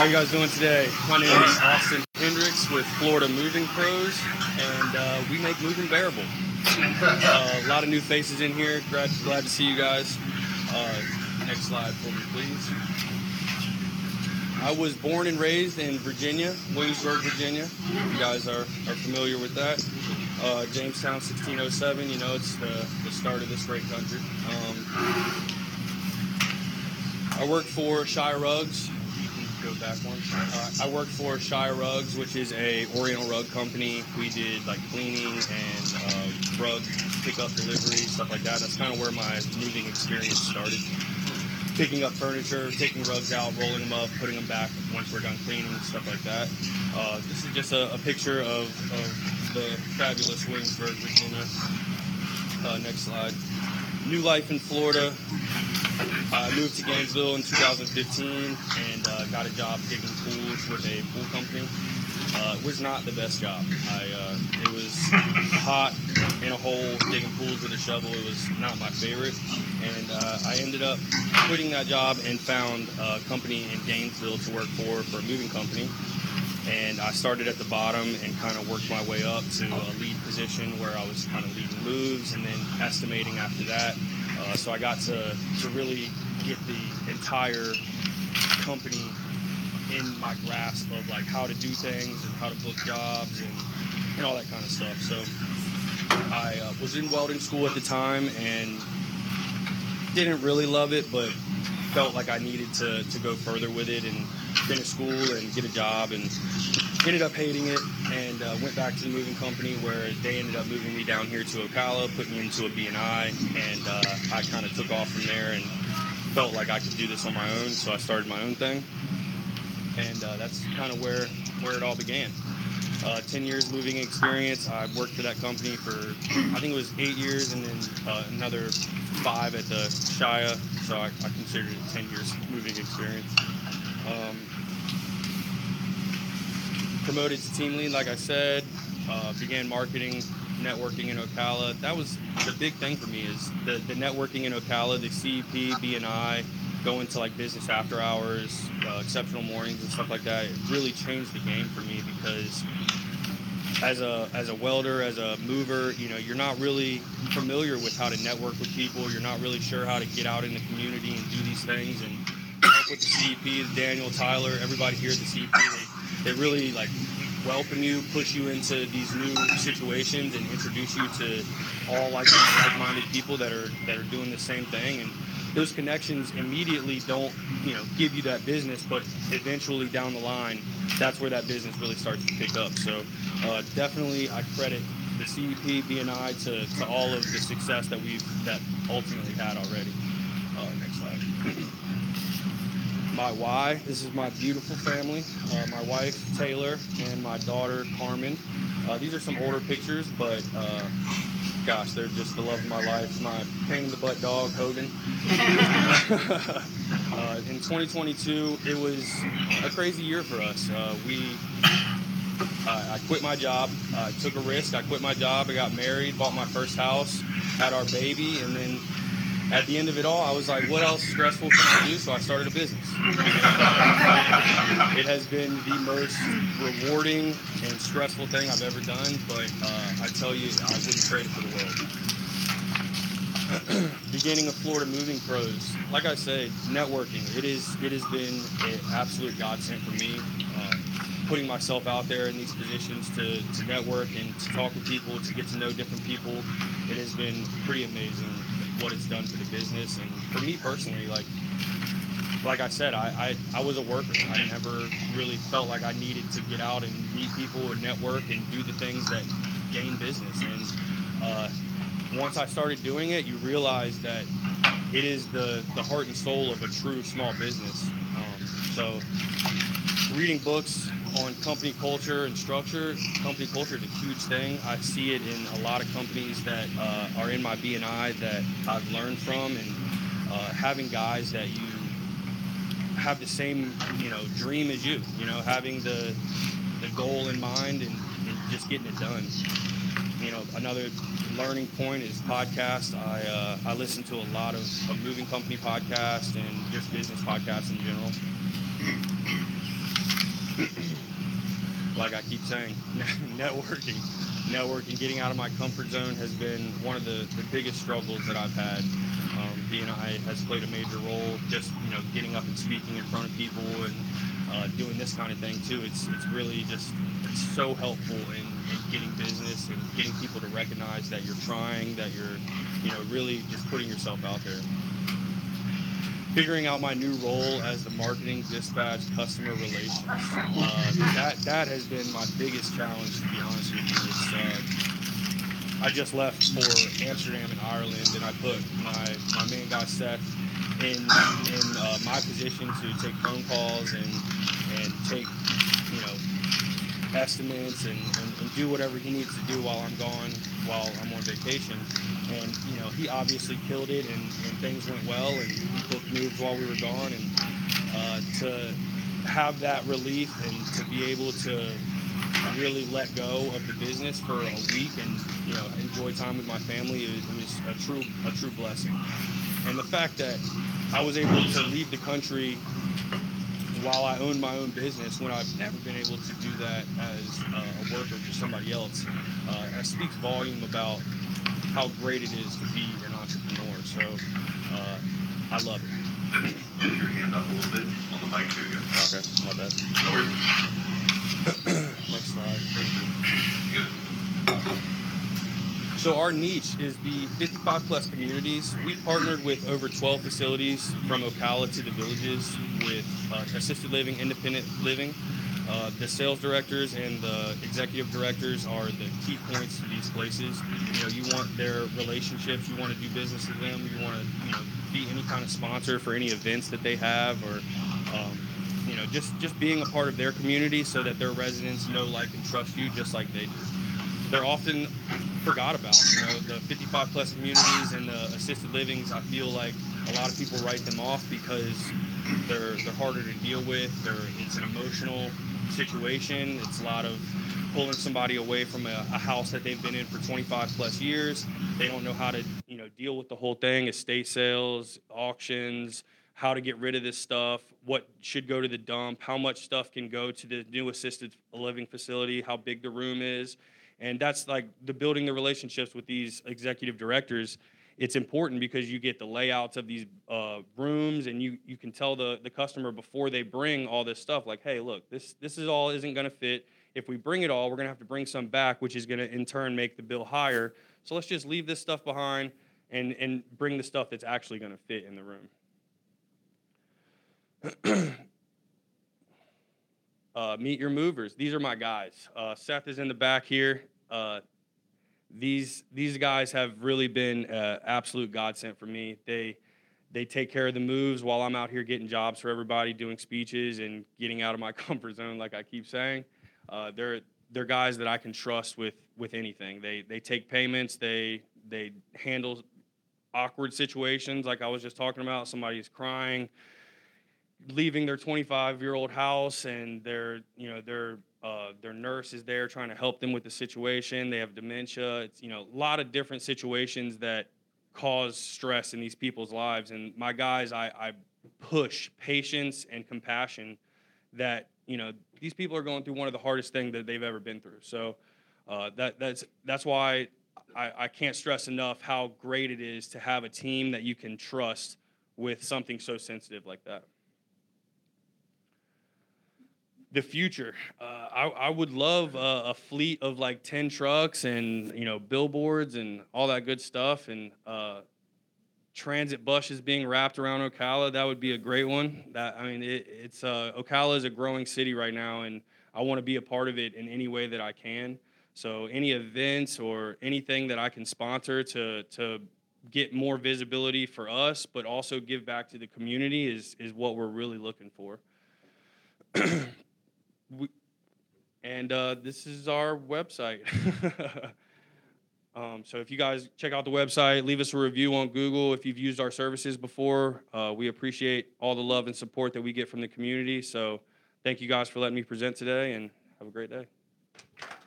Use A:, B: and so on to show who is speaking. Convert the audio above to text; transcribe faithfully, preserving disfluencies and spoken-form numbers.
A: How you guys doing today? My name is Austin Hendricks with Florida Moving Pros, and uh, we make moving bearable. Uh, a lot of new faces in here. Glad, glad to see you guys. Uh, next slide for me, please. I was born and raised in Virginia, Williamsburg, Virginia. You guys are, are familiar with that. Uh, Jamestown, sixteen oh seven. You know, it's the, the start of this great country. Um, I work for Shire Rugs. Go back one. Uh, I work for Shire Rugs, which is a Oriental rug company. We did like cleaning and uh, rug pickup, delivery, stuff like that. That's kind of where my moving experience started. Picking up furniture, taking rugs out, rolling them up, putting them back once we're done cleaning, stuff like that. Uh, this is just a, a picture of, of the fabulous Williamsburg, Virginia. Uh, next slide. New life in Florida. I moved to Gainesville in two thousand fifteen and uh, got a job digging pools with a pool company. Uh, it was not the best job. I, uh, it was hot in a hole, digging pools with a shovel. It was not my favorite. And uh, I ended up quitting that job and found a company in Gainesville to work for, for a moving company. And I started at the bottom and kind of worked my way up to a lead position where I was kind of leading moves and then estimating after that. Uh, so I got to, to really get the entire company in my grasp of like how to do things and how to book jobs and, and all that kind of stuff. So I uh, was in welding school at the time and didn't really love it, but felt like I needed to, to go further with it and finish school and get a job, and ended up hating it and uh, went back to the moving company where they ended up moving me down here to Ocala, put me into a B and I, and uh, I kind of took off from there and felt like I could do this on my own, so I started my own thing, and uh, that's kind of where, where it all began. Uh, ten years moving experience. I worked for that company for, I think it was eight years, and then uh, another five at the Shire, so I, I considered it ten years moving experience. Um, promoted to team lead, like I said, uh, began marketing, networking in Ocala. That was the big thing for me, is the, the networking in Ocala, the C E P, B and I, going to like business after hours, uh, exceptional mornings and stuff like that. It really changed the game for me because as a as a welder, as a mover, you know, you're not really familiar with how to network with people. You're not really sure how to get out in the community and do these things and help with the C E P, Daniel, Tyler, everybody here at the C E P. They, they really like welcome you, push you into these new situations and introduce you to all like like-minded people that are that are doing the same thing. And those connections immediately don't, you know, give you that business, but eventually down the line, that's where that business really starts to pick up. So uh, definitely I credit the C E P, B and I to, to all of the success that we've that ultimately had already. Uh, next slide. My why, this is my beautiful family, uh, my wife Taylor and my daughter Carmen. Uh, these are some older pictures, but uh, gosh, they're just the love of my life. My pain in the butt dog, Hogan. uh, in twenty twenty-two, it was a crazy year for us. Uh, we, uh, I quit my job, I uh, took a risk. I quit my job, I got married, bought my first house, had our baby, and then at the end of it all, I was like, what else stressful can I do? So I started a business. It has been the most rewarding and stressful thing I've ever done, but uh, I tell you, I wouldn't trade it for the world. Beginning of Florida Moving Pros. Like I said, networking. It is. It has been an absolute godsend for me. Uh, putting myself out there in these positions to, to network and to talk with people, to get to know different people. It has been pretty amazing what it's done for the business. And for me personally, like like I said, I, I, I was a worker. I never really felt like I needed to get out and meet people and network and do the things that gain business. And uh, once I started doing it, you realize that it is the, the heart and soul of a true small business. Um, so reading books on company culture and structure, company culture is a huge thing. I see it in a lot of companies that uh, are in my B and I that I've learned from, and uh, having guys that you have the same, you know, dream as you, you know, having the the goal in mind and, and just getting it done. You know, another learning point is podcasts. I uh, I listen to a lot of, of moving company podcasts and just business podcasts in general. Like I keep saying, networking, networking, getting out of my comfort zone has been one of the, the biggest struggles that I've had. Um, B N I has played a major role, just you know, getting up and speaking in front of people and uh, doing this kind of thing too. It's it's really just it's so helpful in, in getting business and getting people to recognize that you're trying, that you're you know really just putting yourself out there. Figuring out my new role as the marketing dispatch customer relations. Uh, that that has been my biggest challenge, to be honest with you. It's, uh, I just left for Amsterdam and Ireland, and I put my, my main guy Seth in in uh, my position to take phone calls and and take you know estimates and, and, and do whatever he needs to do while I'm gone, while I'm on vacation. And, you know, he obviously killed it and, and things went well and he booked moves while we were gone. And uh, to have that relief and to be able to really let go of the business for a week and, you know, enjoy time with my family, it, it was a true, a true blessing. And the fact that I was able to leave the country while I own my own business, when I've never been able to do that as uh, a worker for somebody else, uh, that speaks volume about how great it is to be an entrepreneur. So uh, I love it.
B: Lift your hand up a little bit on the mic too.
A: Okay, my bad. Next slide.
B: Good.
A: So our niche is the fifty-five plus communities. We partnered with over twelve facilities from Ocala to the villages with uh, assisted living, independent living. Uh, the sales directors and the executive directors are the key points to these places. You know, you want their relationships, you want to do business with them, you want to, you know, be any kind of sponsor for any events that they have, or, um, you know, just, just being a part of their community so that their residents know, like, and trust you just like they do. They're often forgot about, you know, the fifty-five plus communities and the assisted livings. I feel like a lot of people write them off because they're they're harder to deal with. They're it's an emotional situation. It's a lot of pulling somebody away from a, a house that they've been in for twenty-five plus years. They don't know how to, you know, deal with the whole thing, estate sales, auctions, how to get rid of this stuff, what should go to the dump, how much stuff can go to the new assisted living facility, how big the room is. And that's like the building the relationships with these executive directors. It's important because you get the layouts of these uh, rooms, and you you can tell the the customer before they bring all this stuff, like, hey, look, this this is all isn't going to fit. If we bring it all, we're going to have to bring some back, which is going to in turn make the bill higher. So let's just leave this stuff behind and and bring the stuff that's actually going to fit in the room. uh, meet your movers. These are my guys. Uh, Seth is in the back here. Uh, these these guys have really been uh, absolute godsend for me. They they take care of the moves while I'm out here getting jobs for everybody, doing speeches and getting out of my comfort zone, like I keep saying. Uh, they're they're guys that I can trust with with anything. They they take payments. They they handle awkward situations, like I was just talking about. Somebody is crying, leaving their twenty-five-year-old house, and their you know their uh, their nurse is there trying to help them with the situation. They have dementia. It's you know a lot of different situations that cause stress in these people's lives. And my guys, I, I push patience and compassion. That you know these people are going through one of the hardest things that they've ever been through. So uh, that that's that's why I, I can't stress enough how great it is to have a team that you can trust with something so sensitive like that. The future, uh, I, I would love a, a fleet of like ten trucks and you know billboards and all that good stuff, and uh, transit buses being wrapped around Ocala. That would be a great one. That I mean, it, it's uh, Ocala is a growing city right now, and I want to be a part of it in any way that I can. So any events or anything that I can sponsor to to get more visibility for us, but also give back to the community is is what we're really looking for. We, and uh, this is our website. um, so if you guys check out the website, leave us a review on Google if you've used our services before. Uh, we appreciate all the love and support that we get from the community. So thank you guys for letting me present today, and have a great day.